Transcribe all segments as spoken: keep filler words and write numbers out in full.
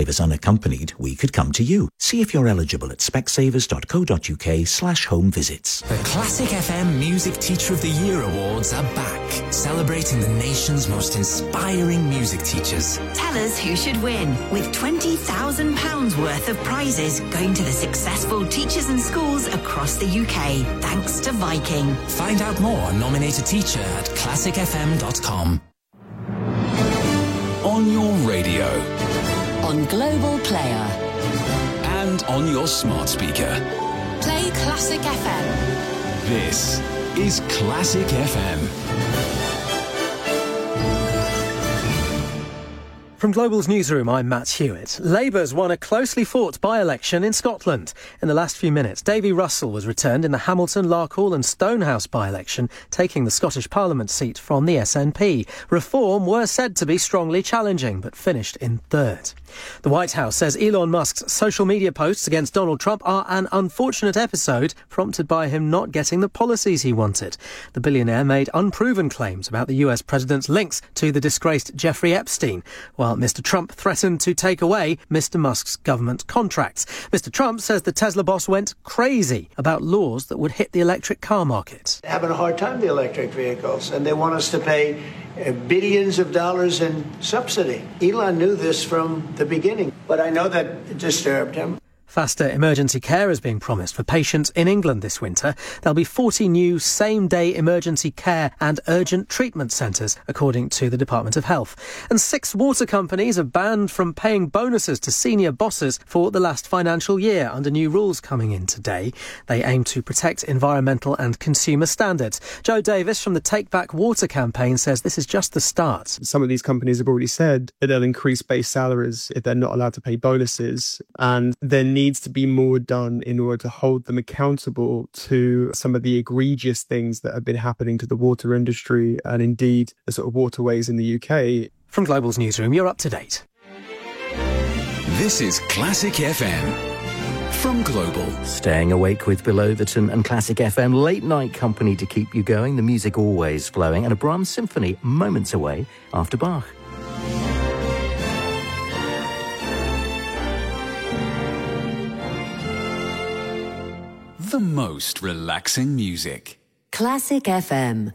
Specsavers Unaccompanied, we could come to you. See if you're eligible at specsavers.co.uk slash home visits. The Classic F M Music Teacher of the Year Awards are back, celebrating the nation's most inspiring music teachers. Tell us who should win, with twenty thousand pounds worth of prizes going to the successful teachers and schools across the U K, thanks to Viking. Find out more and nominate a teacher at classic f m dot com. On your radio. On Global Player. And on your smart speaker. Play Classic F M. This is Classic F M. From Global's newsroom, I'm Matt Hewitt. Labour's won a closely fought by-election in Scotland. In the last few minutes, Davy Russell was returned in the Hamilton, Larkhall and Stonehouse by-election, taking the Scottish Parliament seat from the S N P. Reform were said to be strongly challenging, but finished in third. The White House says Elon Musk's social media posts against Donald Trump are an unfortunate episode, prompted by him not getting the policies he wanted. The billionaire made unproven claims about the U S president's links to the disgraced Jeffrey Epstein, while Mister Trump threatened to take away Mister Musk's government contracts. Mister Trump says the Tesla boss went crazy about laws that would hit the electric car market. They're having a hard time, the electric vehicles, and they want us to pay uh, billions of dollars in subsidy. Elon knew this from the beginning, but I know that it disturbed him. Faster emergency care is being promised for patients in England this winter. There'll be forty new same-day emergency care and urgent treatment centres, according to the Department of Health. And six water companies are banned from paying bonuses to senior bosses for the last financial year under new rules coming in today. They aim to protect environmental and consumer standards. Joe Davis from the Take Back Water campaign says this is just the start. Some of these companies have already said that they'll increase base salaries if they're not allowed to pay bonuses, and then needs to be more done in order to hold them accountable to some of the egregious things that have been happening to the water industry and indeed the sort of waterways in the U K. From Global's newsroom, you're up to date. This is Classic F M. From Global. Staying awake with Bill Overton and Classic F M, late night company to keep you going, the music always flowing, and a Brahms symphony moments away after Bach. The most relaxing music. Classic F M.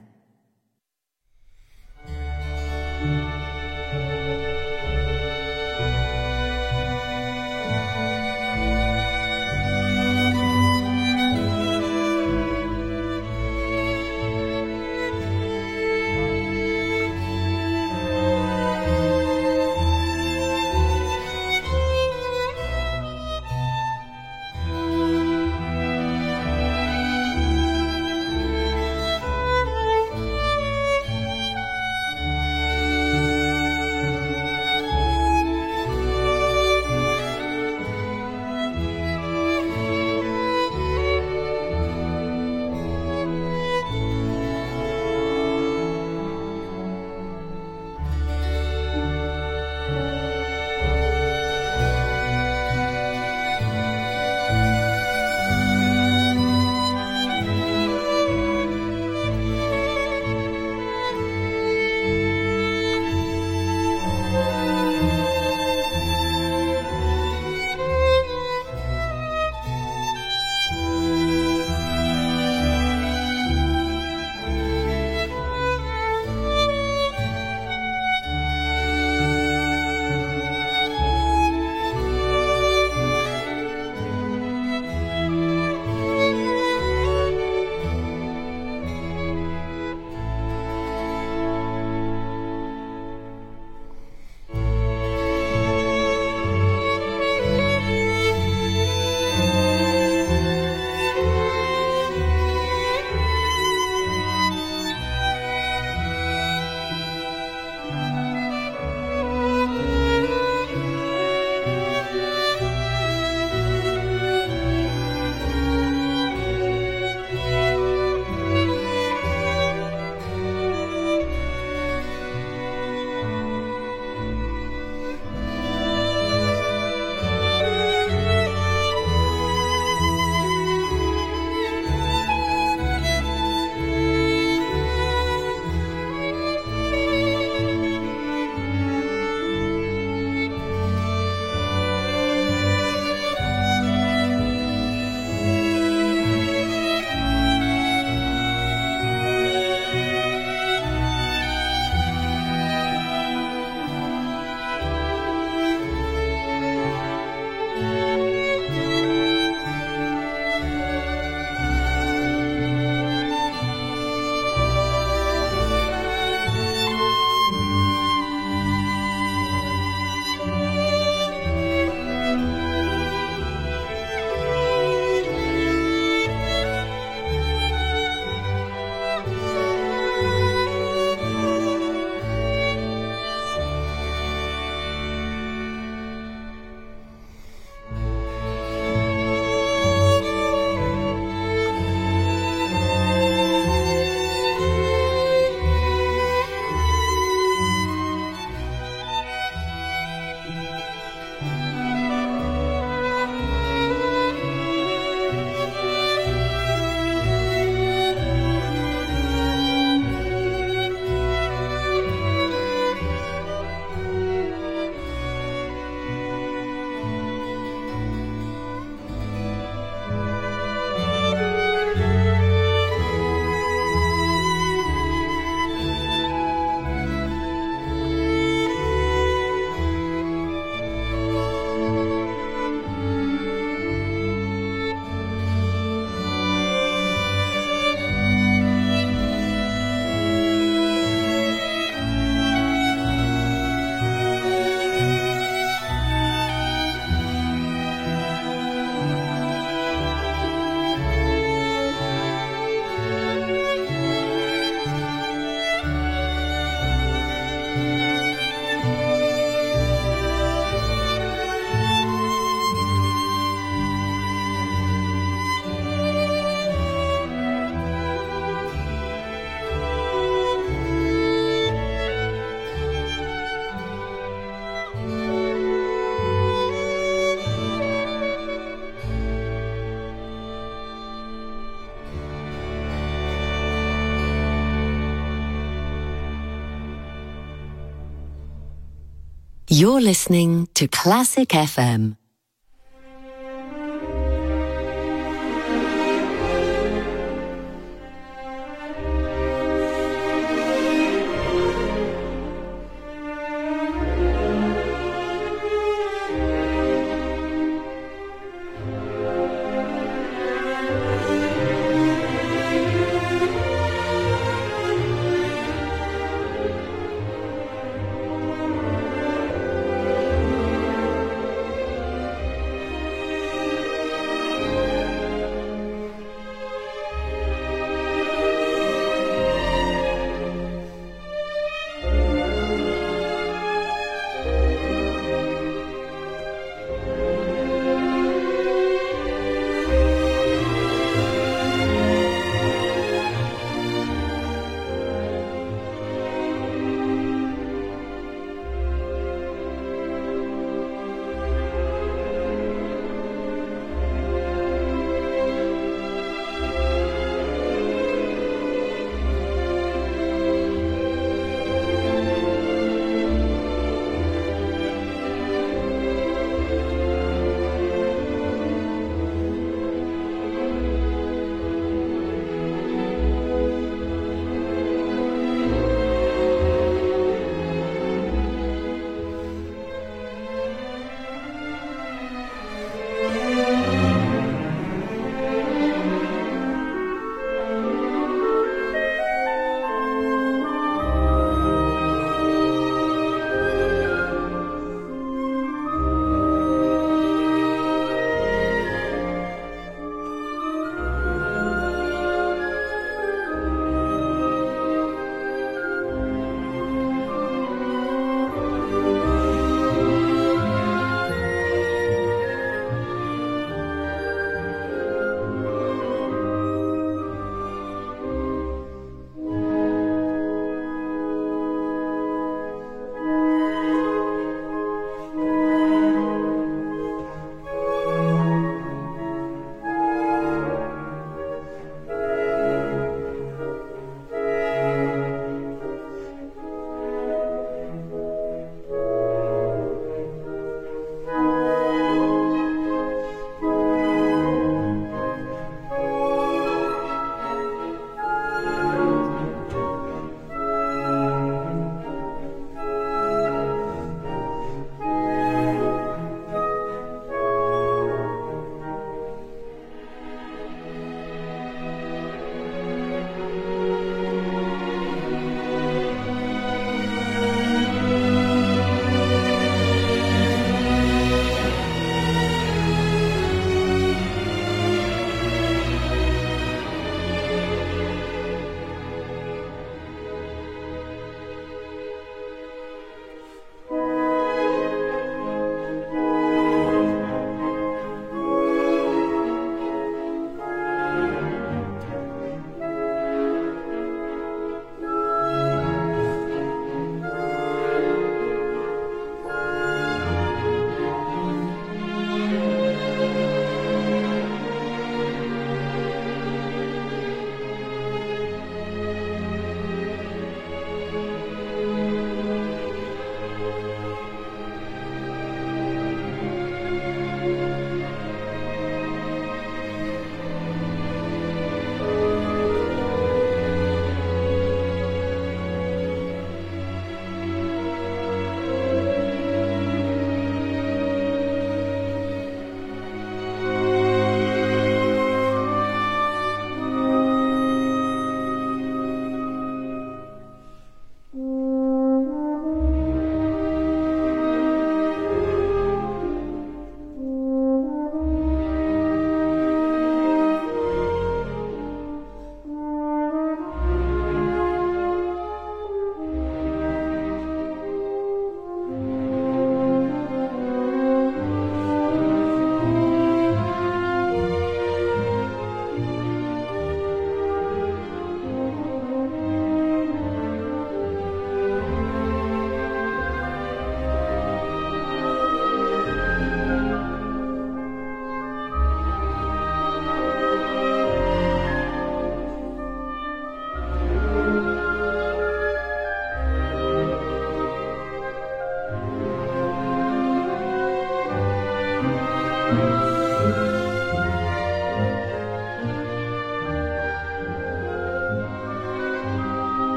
You're listening to Classic F M.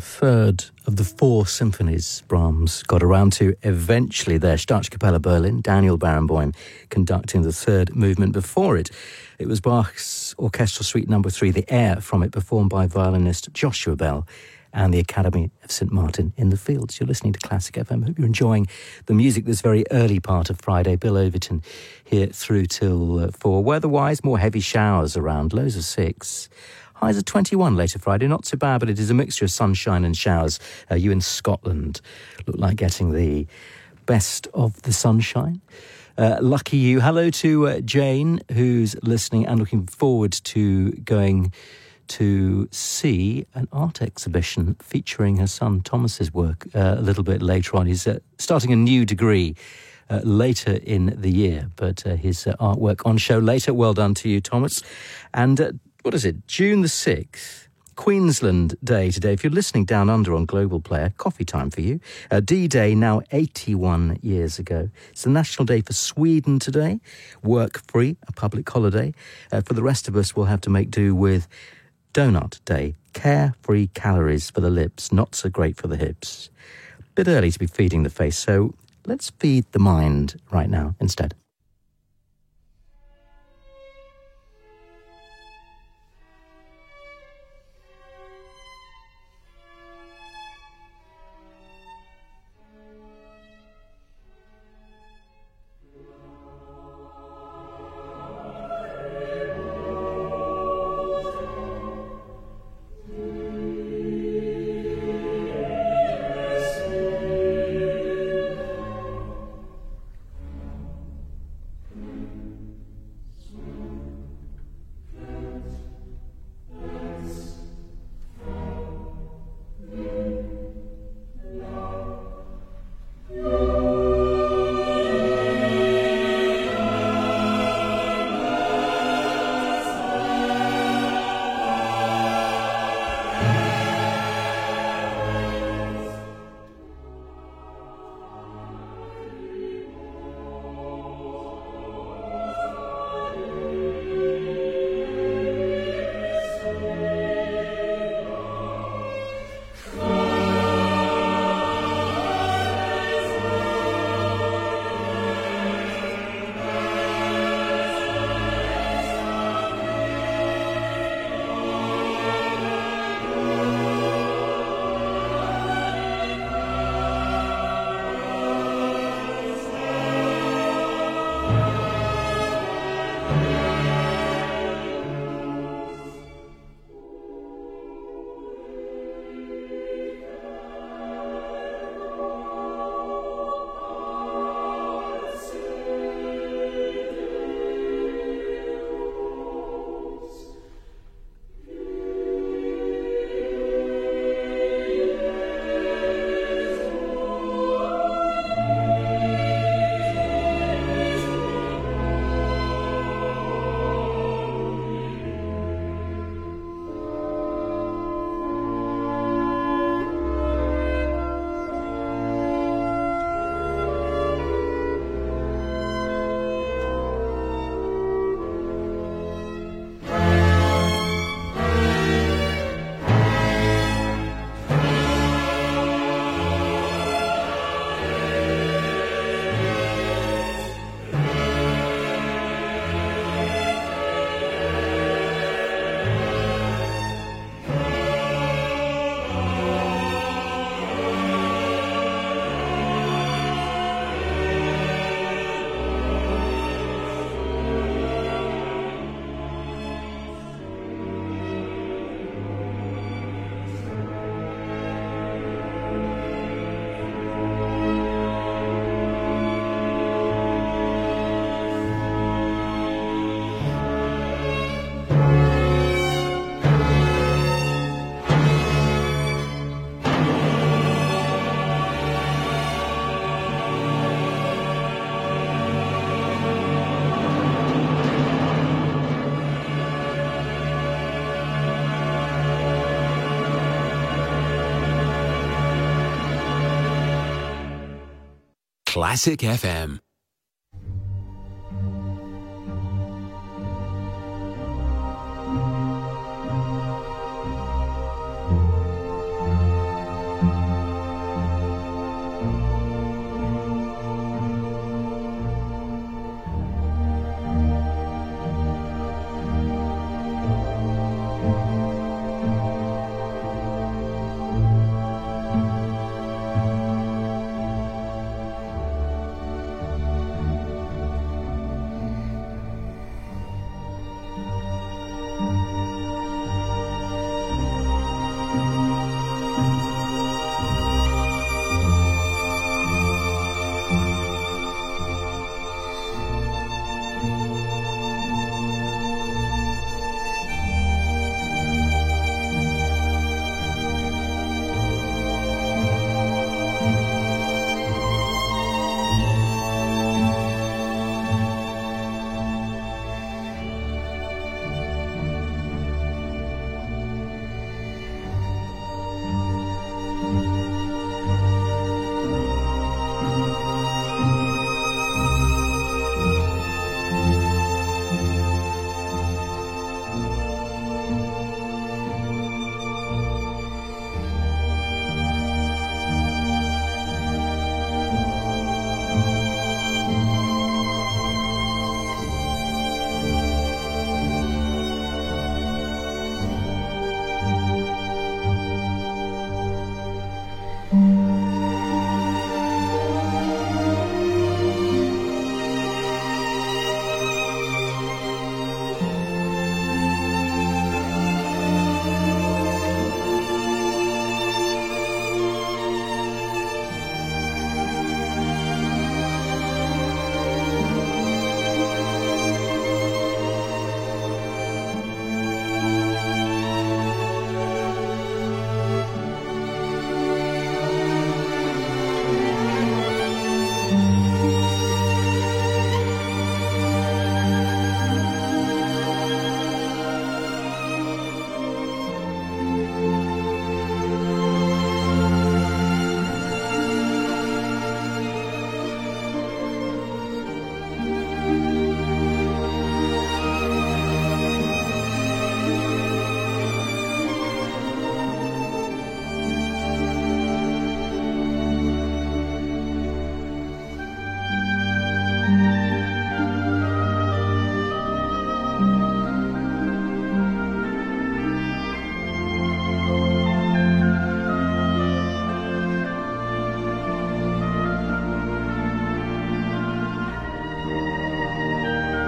third of the four symphonies Brahms got around to eventually there. Staatskapelle Berlin, Daniel Barenboim conducting the third movement. Before it, it was Bach's Orchestral Suite Number Three, the air from it, performed by violinist Joshua Bell and the Academy of Saint Martin in the Fields. You're listening to Classic F M. Hope you're enjoying the music this very early part of Friday. Bill Overton here through till uh, four. Weather-wise, more heavy showers around, lows of six. Highs of twenty-one later Friday. Not so bad, but it is a mixture of sunshine and showers. Uh, you in Scotland look like getting the best of the sunshine. Uh, lucky you. Hello to uh, Jane, who's listening and looking forward to going to see an art exhibition featuring her son Thomas's work uh, a little bit later on. He's uh, starting a new degree uh, later in the year, but uh, his uh, artwork on show later. Well done to you, Thomas. And uh, what is it? June the sixth, Queensland Day today. If you're listening down under on Global Player, coffee time for you. Uh, D-Day now eighty-one years ago. It's the National Day for Sweden today. Work-free, a public holiday. Uh, for the rest of us, we'll have to make do with Donut Day, carefree calories for the lips, not so great for the hips. Bit early to be feeding the face, so let's feed the mind right now instead. Classic F M.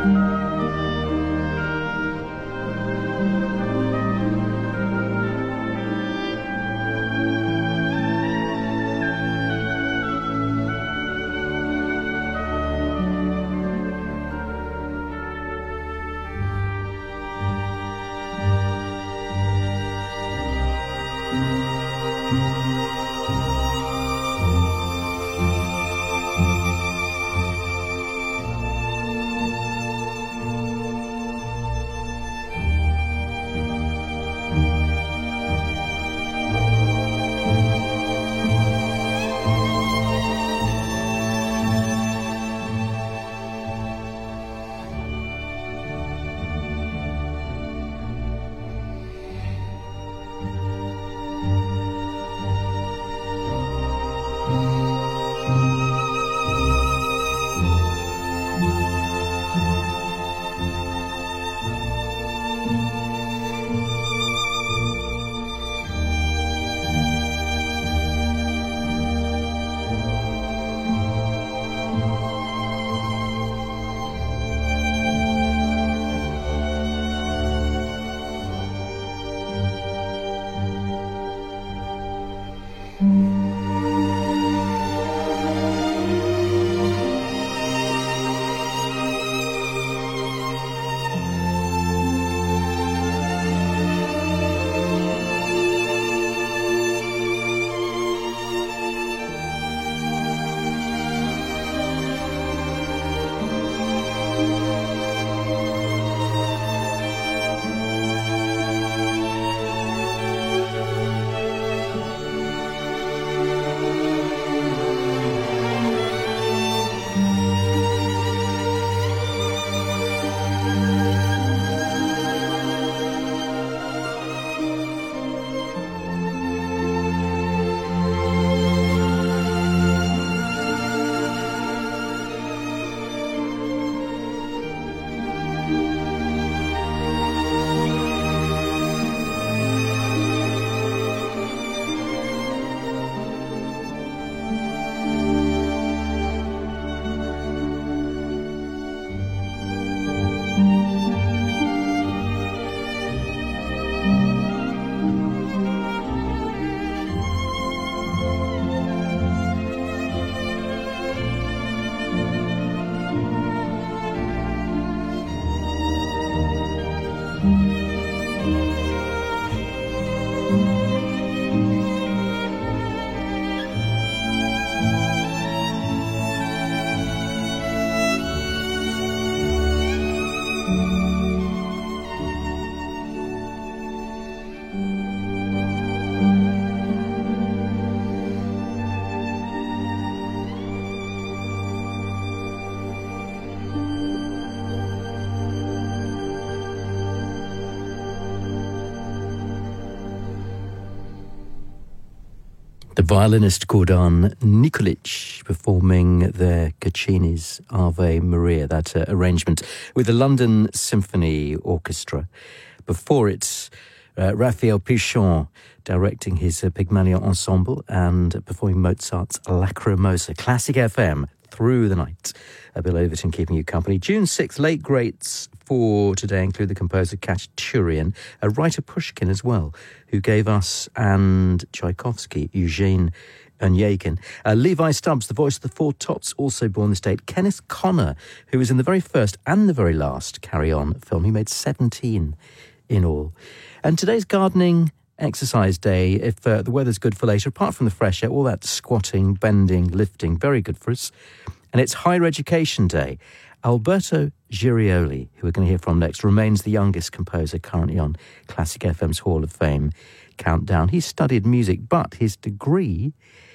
The violinist Gordan Nikolic performing the Caccini's Ave Maria, that uh, arrangement with the London Symphony Orchestra. Before it, uh, Raphael Pichon directing his uh, Pygmalion Ensemble and performing Mozart's Lacrimosa. Classic F M through the night. Uh, Bill Overton keeping you company. June sixth, late greats for today include the composer Khachaturian, a writer Pushkin as well, who gave us, and Tchaikovsky, Eugene Onegin. Uh, Levi Stubbs, the voice of the Four Tops, also born this date. Kenneth Connor, who was in the very first and the very last Carry On film. He made seventeen in all. And today's gardening exercise day, if uh, the weather's good for later, apart from the fresh air, all that squatting, bending, lifting, very good for us. And it's Higher Education Day. Alberto Girioli, who we're going to hear from next, remains the youngest composer currently on Classic F M's Hall of Fame countdown. He studied music, but his degree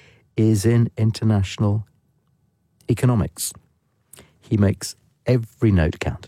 is in international economics. He makes every note count.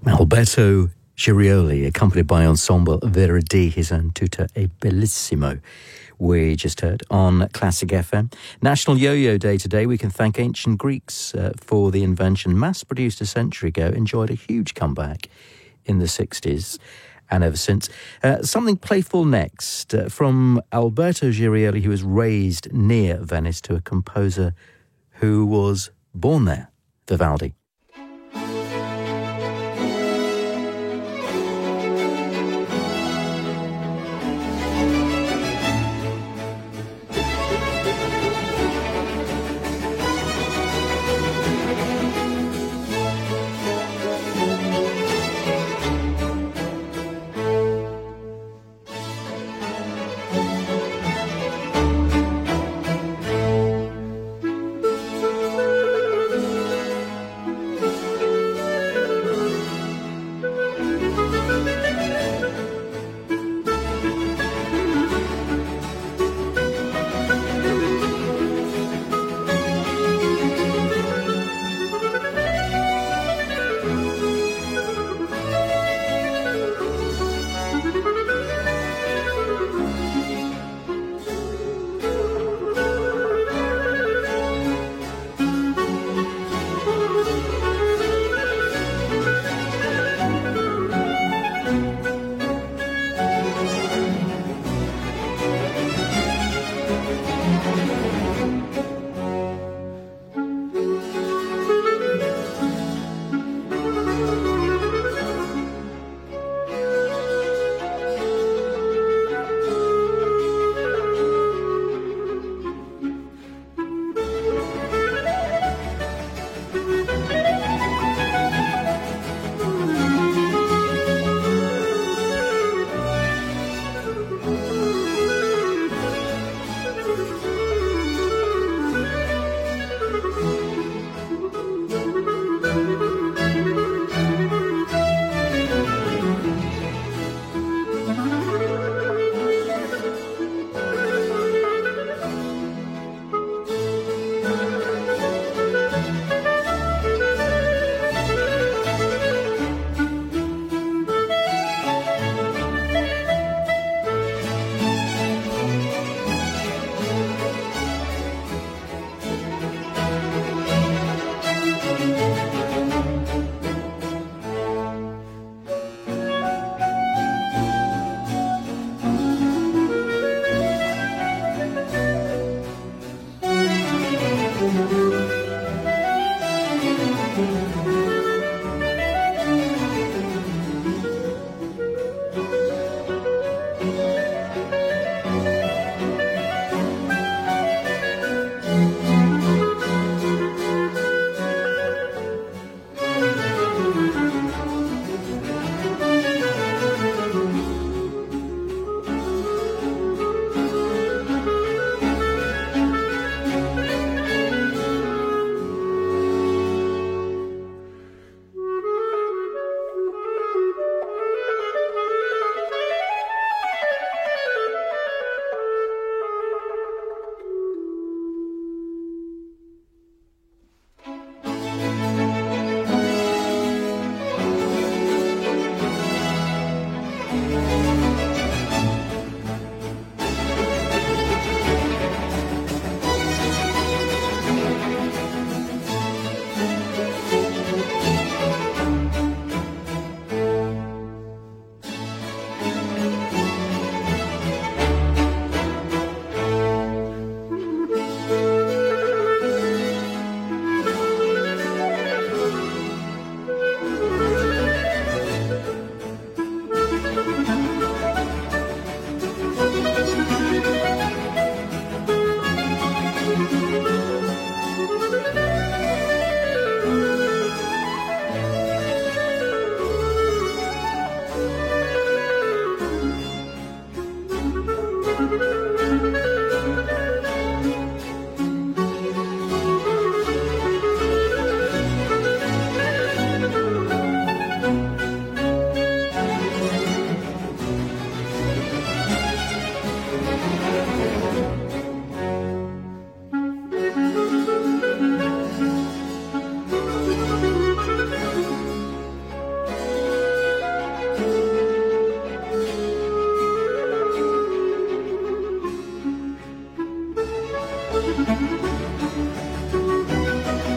Alberto Girioli, accompanied by Ensemble Verdi, his own Tutto è Bellissimo, we just heard on Classic F M. National Yo-Yo Day today. We can thank ancient Greeks uh, for the invention, mass-produced a century ago, enjoyed a huge comeback in the sixties and ever since. Uh, something playful next uh, from Alberto Girioli, who was raised near Venice, to a composer who was born there, Vivaldi.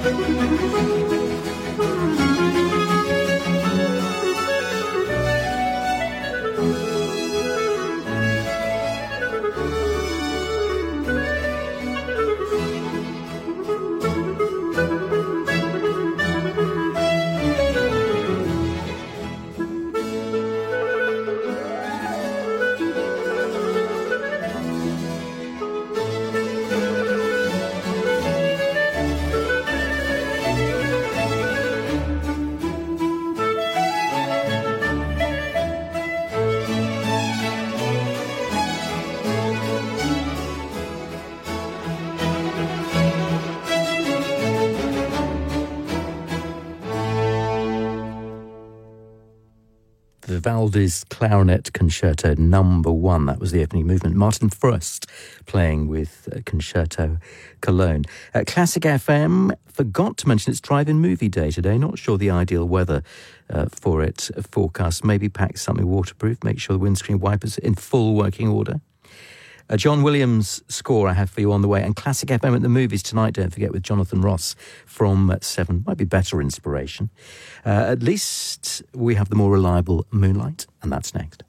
Vivaldi's Clarinet Concerto Number One. That was the opening movement. Martin Frost playing with uh, Concerto Cologne. Uh, Classic F M forgot to mention it's drive-in movie day today. Not sure the ideal weather uh, for it. Forecast, maybe pack something waterproof. Make sure the windscreen wipers are in full working order. A John Williams score I have for you on the way. And Classic F M at the movies tonight, don't forget, with Jonathan Ross from seven. Might be better inspiration. Uh, at least we have the more reliable Moonlight, and that's next.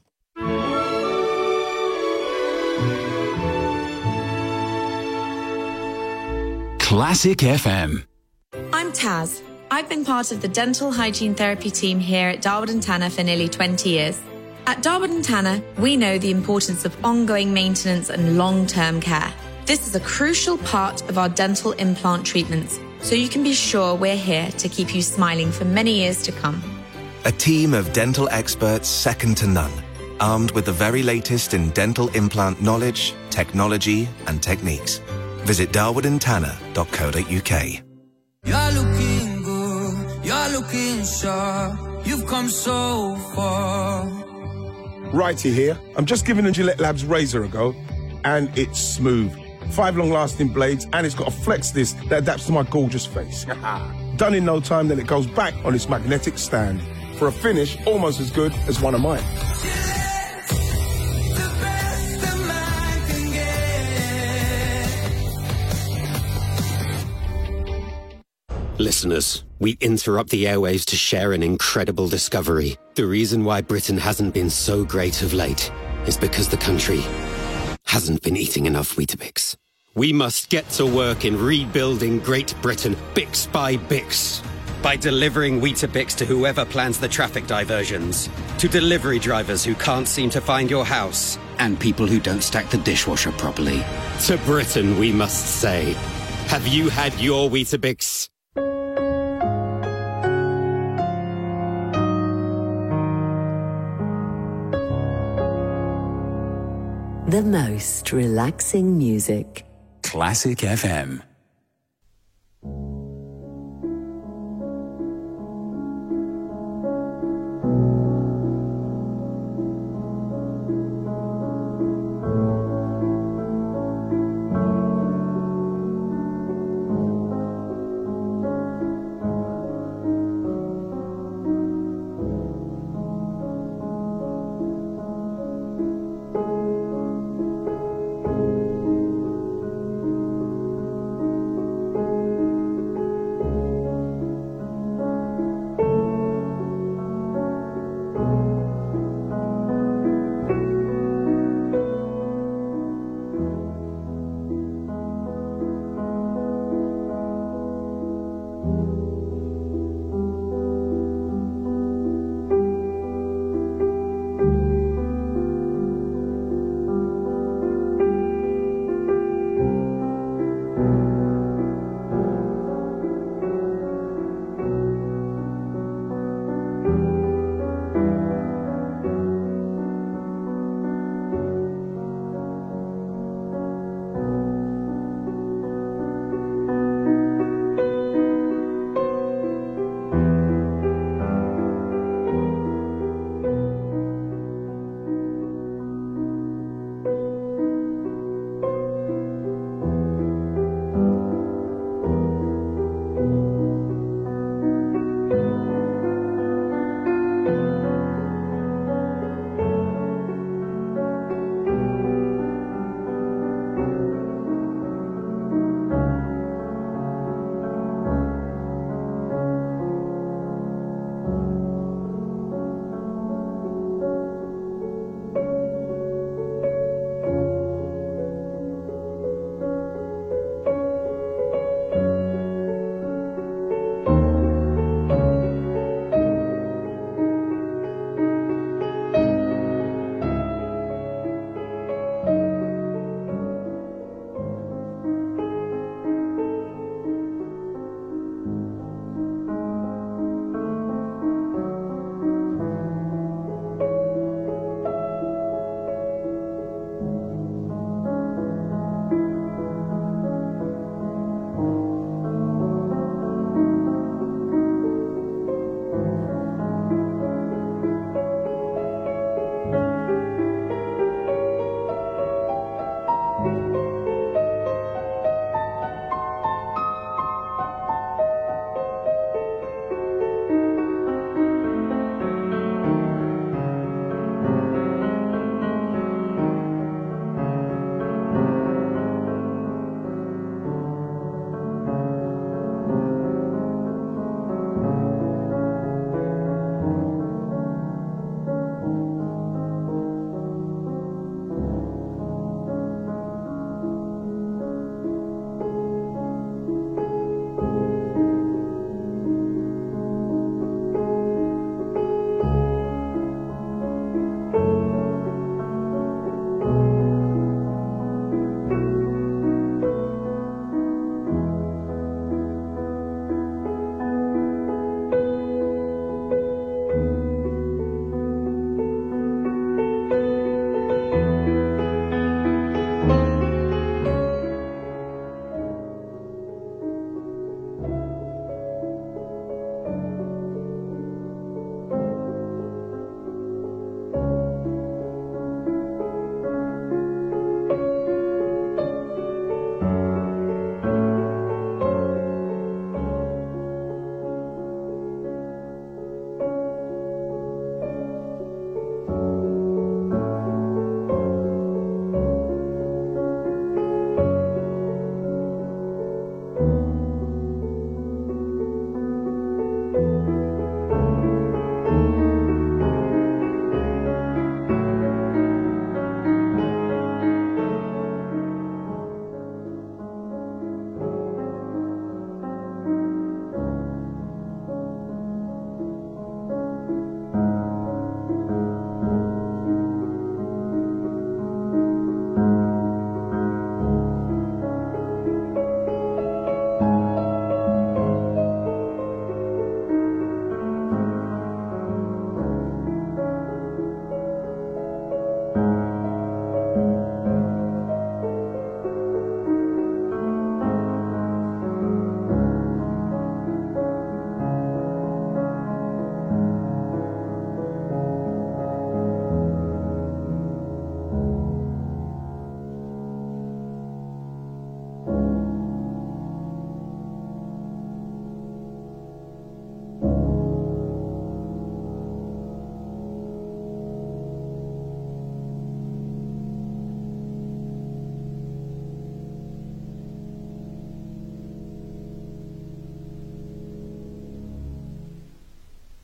Classic F M. I'm Taz. I've been part of the dental hygiene therapy team here at Darwood and Tanner for nearly twenty years. At Darwood and Tanner, we know the importance of ongoing maintenance and long-term care. This is a crucial part of our dental implant treatments, so you can be sure we're here to keep you smiling for many years to come. A team of dental experts second to none, armed with the very latest in dental implant knowledge, technology and techniques. Visit darwood and tanner dot co dot uk. You're looking good, you're looking sharp, you've come so far. Righty here. I'm just giving the Gillette Labs razor a go, and it's smooth. Five long-lasting blades, and it's got a flex disc that adapts to my gorgeous face. Done in no time, then it goes back on its magnetic stand for a finish almost as good as one of mine. Listeners, we interrupt the airwaves to share an incredible discovery. The reason why Britain hasn't been so great of late is because the country hasn't been eating enough Weetabix. We must get to work in rebuilding Great Britain, Bix by Bix. By delivering Weetabix to whoever plans the traffic diversions, to delivery drivers who can't seem to find your house, and people who don't stack the dishwasher properly. To Britain, we must say, have you had your Weetabix? The most relaxing music. Classic F M.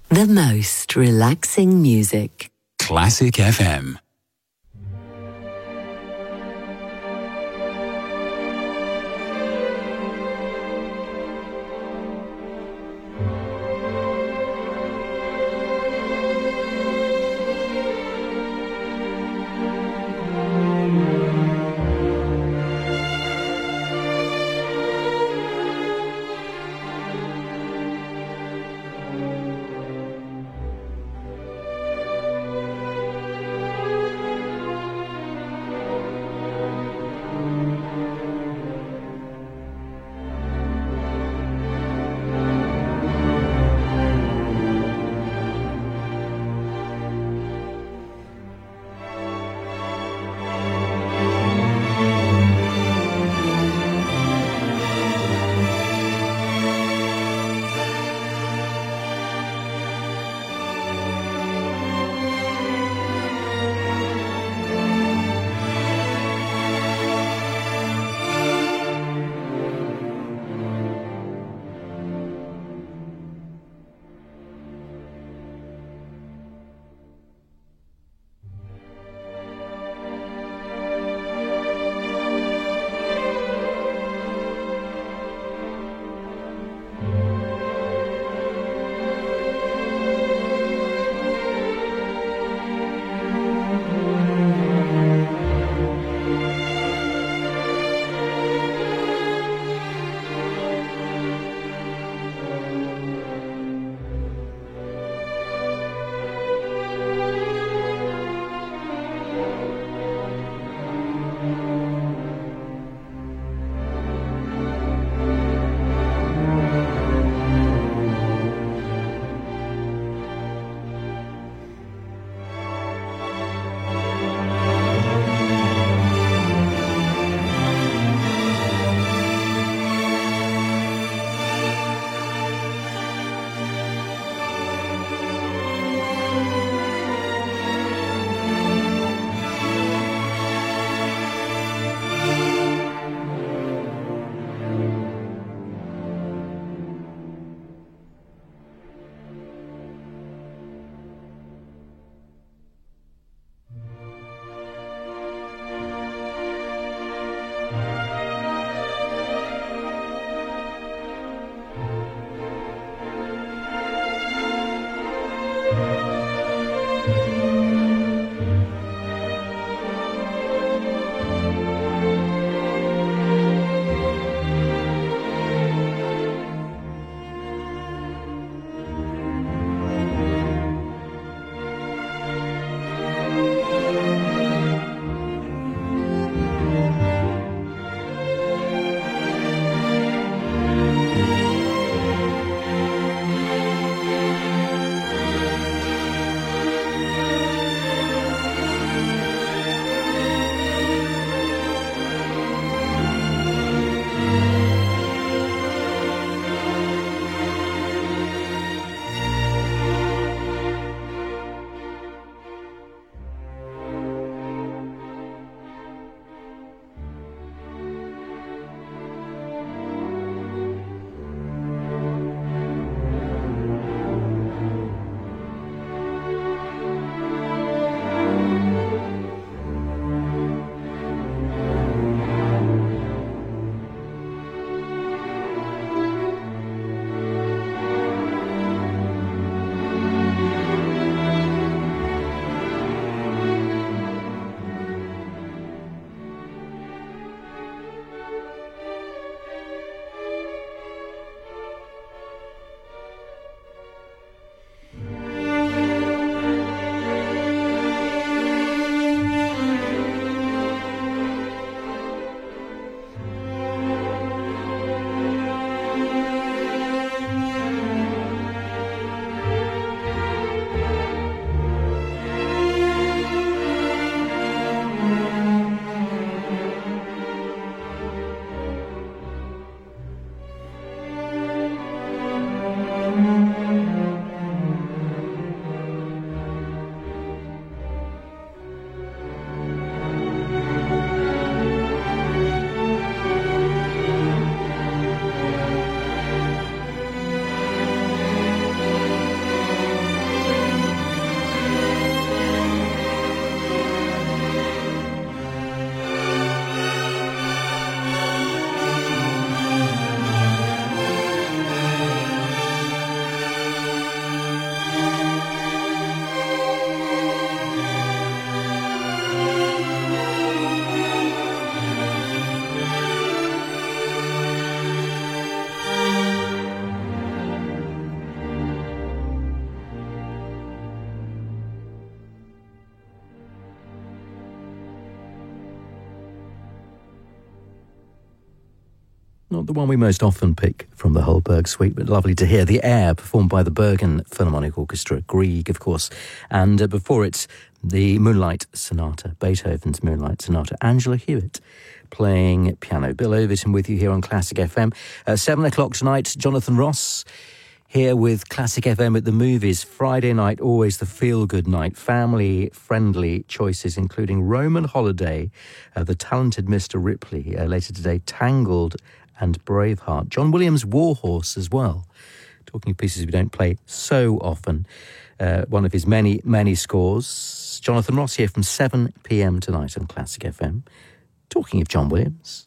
The most relaxing music. Classic F M. Not the one we most often pick from the Holberg Suite, but lovely to hear. The Air, performed by the Bergen Philharmonic Orchestra, Grieg, of course. And uh, before it, the Moonlight Sonata, Beethoven's Moonlight Sonata. Angela Hewitt playing piano. Bill Overton with you here on Classic F M. Uh, seven o'clock tonight, Jonathan Ross here with Classic F M at the movies. Friday night, always the feel-good night. Family-friendly choices, including Roman Holiday, uh, The Talented Mister Ripley, uh, later today, Tangled and Braveheart. John Williams' Warhorse as well. Talking of pieces we don't play so often. Uh, one of his many, many scores. Jonathan Ross here from seven p.m. tonight on Classic F M. Talking of John Williams.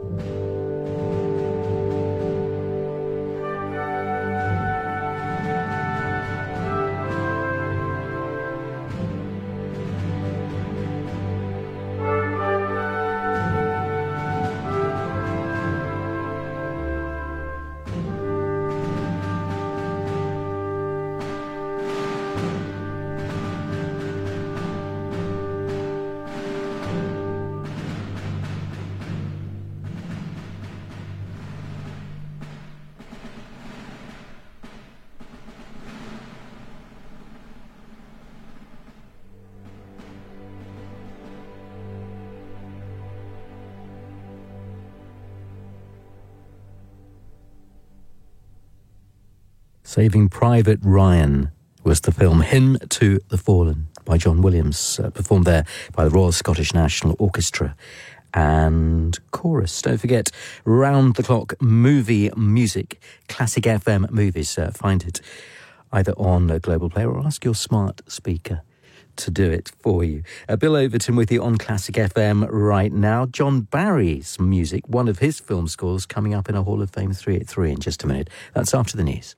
Saving Private Ryan was the film. Hymn to the Fallen by John Williams, uh, performed there by the Royal Scottish National Orchestra and chorus. Don't forget, round-the-clock movie music, Classic F M movies. Uh, find it either on a Global Player or ask your smart speaker to do it for you. Uh, Bill Overton with you on Classic F M right now. John Barry's music, one of his film scores, coming up in a Hall of Fame three eighty-three in just a minute. That's after the news.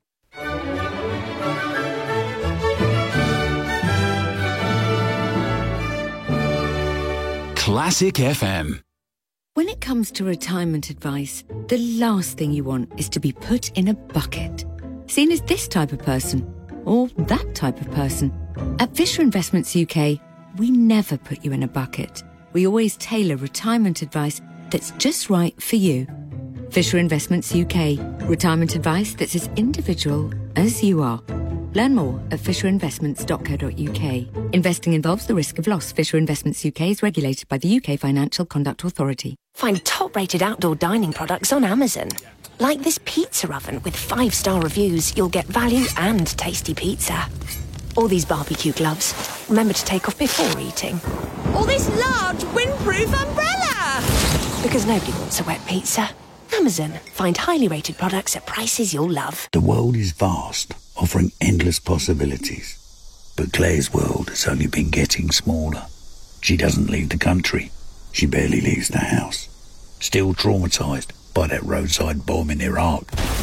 Classic F M. When it comes to retirement advice, the last thing you want is to be put in a bucket. Seen as this type of person, or that type of person. At Fisher Investments U K, we never put you in a bucket. We always tailor retirement advice that's just right for you. Fisher Investments U K, retirement advice that's as individual as you are. Learn more at fisher investments dot co dot uk. Investing involves the risk of loss. Fisher Investments U K is regulated by the U K Financial Conduct Authority. Find top-rated outdoor dining products on Amazon. Like this pizza oven with five-star reviews, you'll get value and tasty pizza. Or these barbecue gloves. Remember to take off before eating. Or this large windproof umbrella! Because nobody wants a wet pizza. Amazon. Find highly rated products at prices you'll love. The world is vast, offering endless possibilities. But Claire's world has only been getting smaller. She doesn't leave the country. She barely leaves the house. Still traumatised by that roadside bomb in Iraq.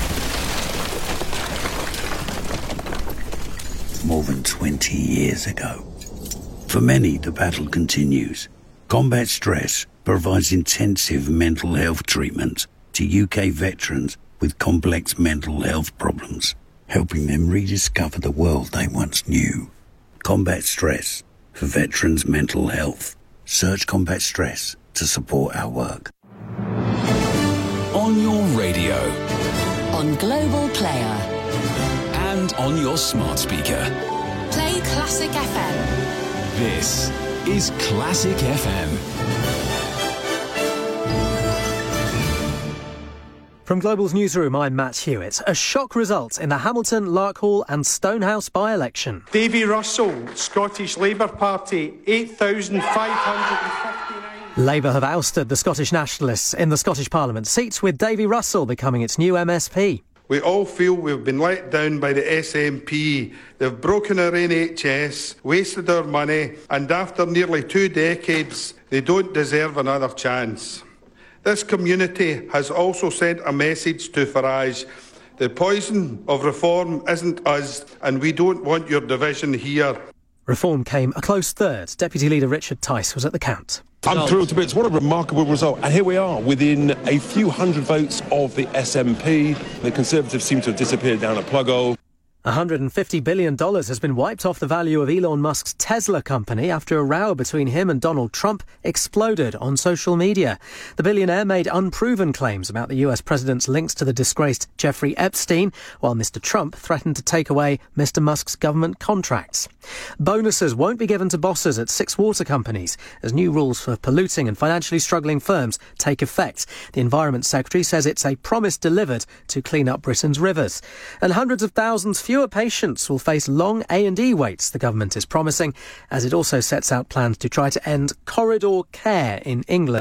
More than twenty years ago. For many, the battle continues. Combat Stress provides intensive mental health treatment to U K veterans with complex mental health problems, helping them rediscover the world they once knew. Combat Stress for veterans' mental health. Search Combat Stress to support our work. On your radio. On Global Player. And on your smart speaker. Play Classic F M. This is Classic F M. From Global's newsroom, I'm Matt Hewitt. A shock result in the Hamilton, Larkhall and Stonehouse by-election. Davy Russell, Scottish Labour Party, eight thousand five hundred fifty-nine. Labour have ousted the Scottish Nationalists in the Scottish Parliament seat, with Davy Russell becoming its new M S P. We all feel we've been let down by the S N P. They've broken our N H S, wasted our money, and after nearly two decades, they don't deserve another chance. This community has also sent a message to Farage. The poison of reform isn't us, and we don't want your division here. Reform came a close third. Deputy Leader Richard Tice was at the count. I'm thrilled to bits. What a remarkable result. And here we are, within a few hundred votes of the S N P. The Conservatives seem to have disappeared down a plug hole. one hundred fifty billion dollars has been wiped off the value of Elon Musk's Tesla company after a row between him and Donald Trump exploded on social media. The billionaire made unproven claims about the U S president's links to the disgraced Jeffrey Epstein, while Mister Trump threatened to take away Mister Musk's government contracts. Bonuses won't be given to bosses at six water companies as new rules for polluting and financially struggling firms take effect. The Environment Secretary says it's a promise delivered to clean up Britain's rivers. And hundreds of thousands fewer Fewer patients will face long A and E waits, the government is promising, as it also sets out plans to try to end corridor care in England.